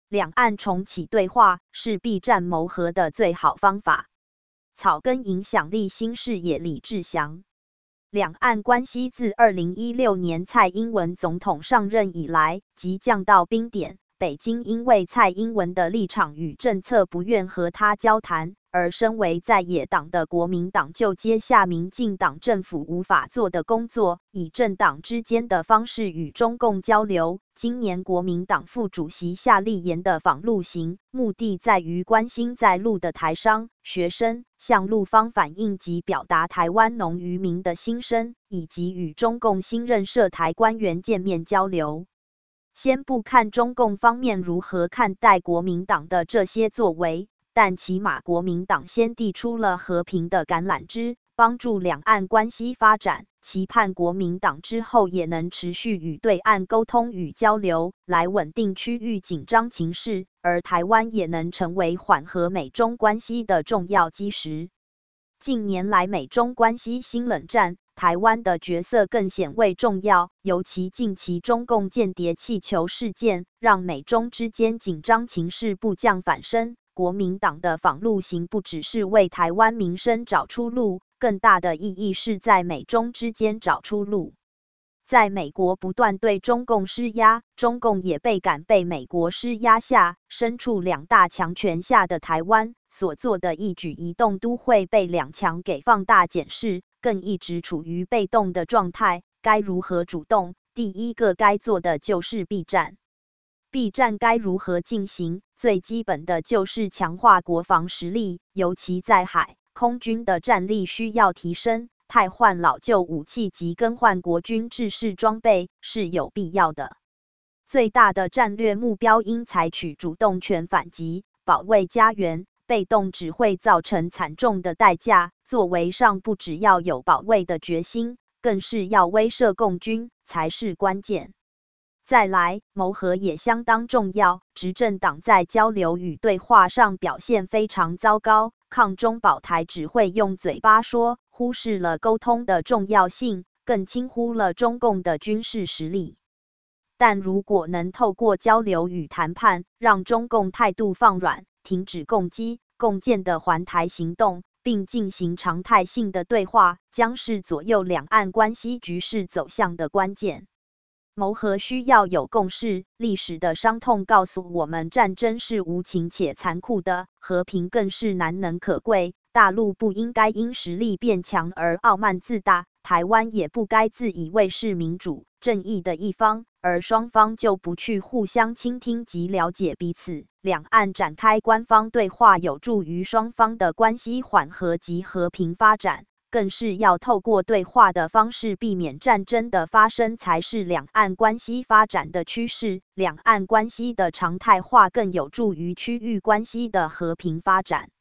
两岸重启对话是避战谋和的最好方法。草根影响力新视野李志祥。两岸关系自2016年蔡英文总统上任以来即降到冰点，北京因为蔡英文的立场与政策不愿和他交谈，而身为在野党的国民党就接下民进党政府无法做的工作，以政党之间的方式与中共交流。今年国民党副主席夏立言的访陆行，目的在于关心在陆的台商、学生，向陆方反映及表达台湾农渔民的心声，以及与中共新任涉台官员见面交流。先不看中共方面如何看待国民党的这些作为，但起码国民党先递出了和平的橄榄枝，帮助两岸关系发展，期盼国民党之后也能持续与对岸沟通与交流，来稳定区域紧张情势，而台湾也能成为缓和美中关系的重要基石。近年来美中关系新冷战，台湾的角色更显为重要，尤其近期中共间谍气球事件，让美中之间紧张情势不降反升。国民党的访陆行不只是为台湾民生找出路，更大的意义是在美中之间找出路。在美国不断对中共施压，中共也倍感被美国施压下，身处两大强权下的台湾所做的一举一动都会被两强给放大检视，更一直处于被动的状态。该如何主动？第一个该做的就是避战。避战该如何进行？最基本的就是强化国防实力，尤其在海、空军的战力需要提升，汰换老旧武器及更换国军制式装备是有必要的。最大的战略目标应采取主动权反击，保卫家园，被动只会造成惨重的代价。作为上不只要有保卫的决心，更是要威慑共军才是关键。再来，谋和也相当重要。执政党在交流与对话上表现非常糟糕，抗中保台只会用嘴巴说，忽视了沟通的重要性，更轻忽了中共的军事实力。但如果能透过交流与谈判，让中共态度放软，停止共机、共建的环台行动，并进行常态性的对话，将是左右两岸关系局势走向的关键。谋和需要有共识，历史的伤痛告诉我们，战争是无情且残酷的，和平更是难能可贵。大陆不应该因实力变强而傲慢自大，台湾也不该自以为是民主、正义的一方，而双方就不去互相倾听及了解彼此。两岸展开官方对话，有助于双方的关系缓和及和平发展。更是要透过对话的方式避免战争的发生，才是两岸关系发展的趋势。两岸关系的常态化更有助于区域关系的和平发展。